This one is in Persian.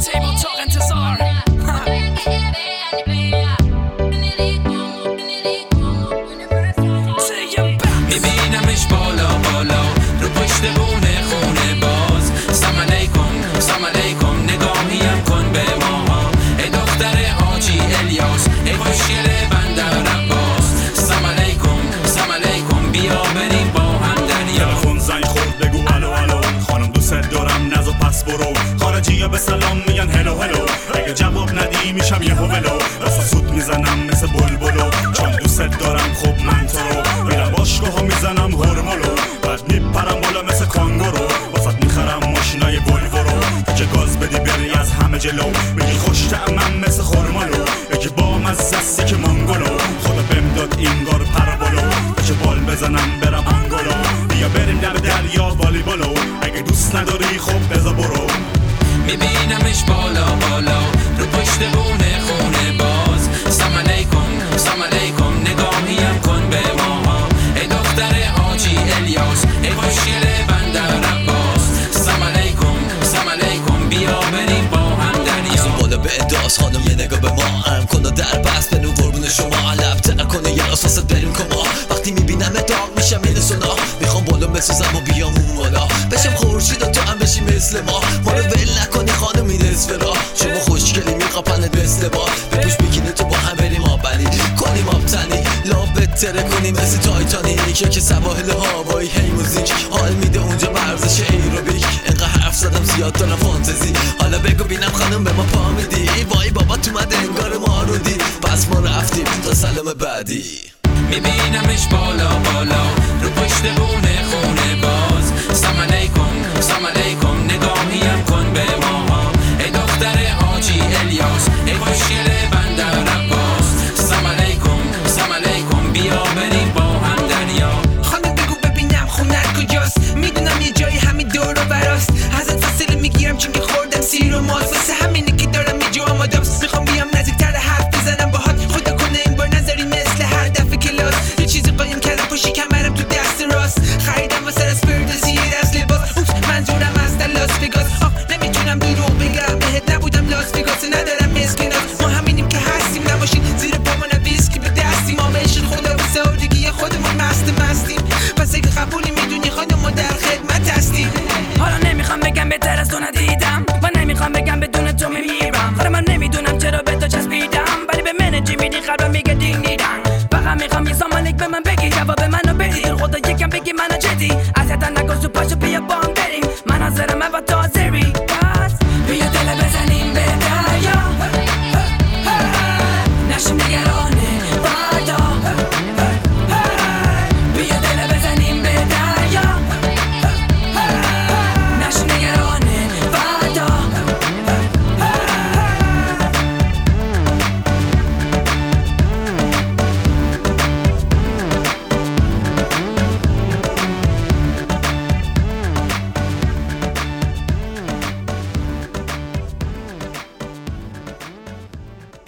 تیبل تاق انتظار میبینمش بالا بالا رو پشت بونه خونه باز. سلام علیکم سلام علیکم نگاهیم کن به ماها. ای دختر حاجی الیاس ای خوشگل بندر عباس. سلام علیکم سلام علیکم بیا بریم با هم دریا. تلفن زنگ خورد بگو الو الو خانم دوست دارم نزو پس برو. خارجی ها به سلام میگن هلو هلو اگه جواب ندی میشم یه هولو. اصلا سود میزنم مثل بلبلو چون دوست دارم خب من تو رو. میرم باشگاه ها میزنم هرمولو بعد میپرم بالا مثل کانگورو. واسط میخرم ماشینای ولوو رو که گاز بدی بری از همه جلو. میگی خوش طعمم مثل خرمالو یکی با مزه که مانگولو. خدا بهم داد اینگار پربالو که بال بزنم برم انگولو. بیا بریم در دریا والیبالو اگه دوست نداری خب بذار برو. میبینمش بالا بالا رو پشت بونه خونه باز. سلام علیکم سلام علیکم نگاهیم کن به ماها. ای دختر حاجی الیاس ای خوشگل بندر عباس. سلام علیکم سلام علیکم بیا بریم با هم دریا. از اون بالا به اداس خانم یه نگاه به ما هم کن و در بست بنو قربون شما. لب تر کنه یه راست واسه بریم کما. وقتی میبینم داغ میشم میل سونا. میخوام بالا بسوزم و بیام اون بالا بشم خورشید و تو هم بشی مثل ما. ما رو ول نکنی خانم این نصف راه. شما خوشگلی میخواپنت مثل بار. بپوش بیکینه تو با هم بریم آبلی کنیم آبتنی لاب بتره کنیم مثل تایتانیک. که سواحل هوایی هی موزیک حال میده اونجا ورزش ایروبیک. انقدر حرف زدم زیاد دارم فانتزی. حالا بگو بینم خانم به ما پا میدی. وای بابا تو مده انگار ما رو دید. پس ما رفتیم تا سلام بعدی. میبینمش بالا بالا رو پشت بونه خونه باز. سلام علیکم سلام علیکم نگاهیم کن به ماها. ای دختر حاجی الیاس ای خوشگل بندر عباس. سلام علیکم سلام علیکم بیا بریم با هم دریا. خانم بگو ببینم خونت کجاست. میدونم یه جایی همین دور و براست. ازت فاصله میگیرم چون که خوردم سیر و ماست. واسه همینه که دارم یه جو آماده‌ست. میخوام بیام نزدیکتر حرف بزنم باهات. خدا کنه این بار نذاری مثل هر دفعه کلاس. یه چیزی قایم کردم پشت کمرم تو دست راست. خریدم واسه از فردوسی از لباس. منظورم از لاس وگاس. نمیتونم دروغ بگم بهت نبودم لاس وگاس ندارم